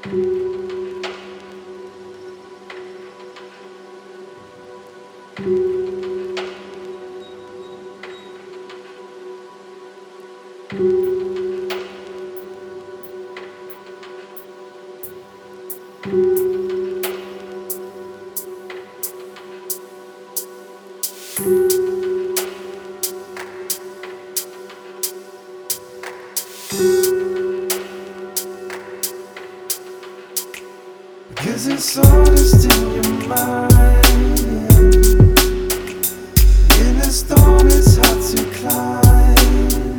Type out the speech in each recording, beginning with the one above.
Cause it's all just in your mind. In the storm it's hard to climb.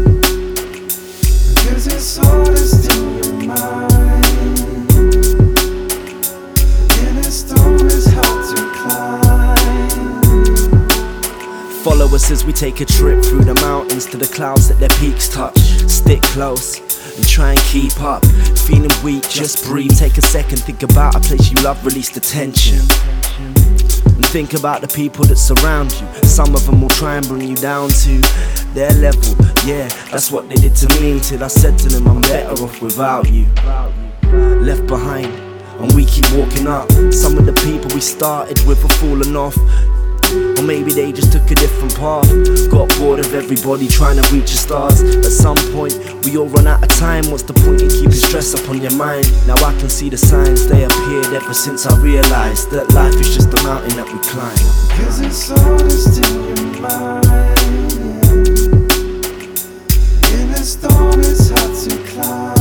Cause it's all just in your mind. In the storm it's hard to climb. Follow us as we take a trip through the mountains to the clouds that their peaks touch. Stick close and try and keep up. Feeling weak, just breathe. Take a second, think about a place you love, release the tension. And think about the people that surround you. Some of them will try and bring you down to their level. Yeah, that's what they did to me, till I said to them I'm better off without you. Left behind, and we keep walking up. Some of the people we started with are falling off. Or maybe they just took a different path. Got bored of everybody trying to reach the stars. At some point, we all run out of time. What's the point in keeping stress up on your mind? Now I can see the signs, they appeared ever since I realized that life is just a mountain that we climb. Cause it's all just in your mind. In the storm it's hard to climb.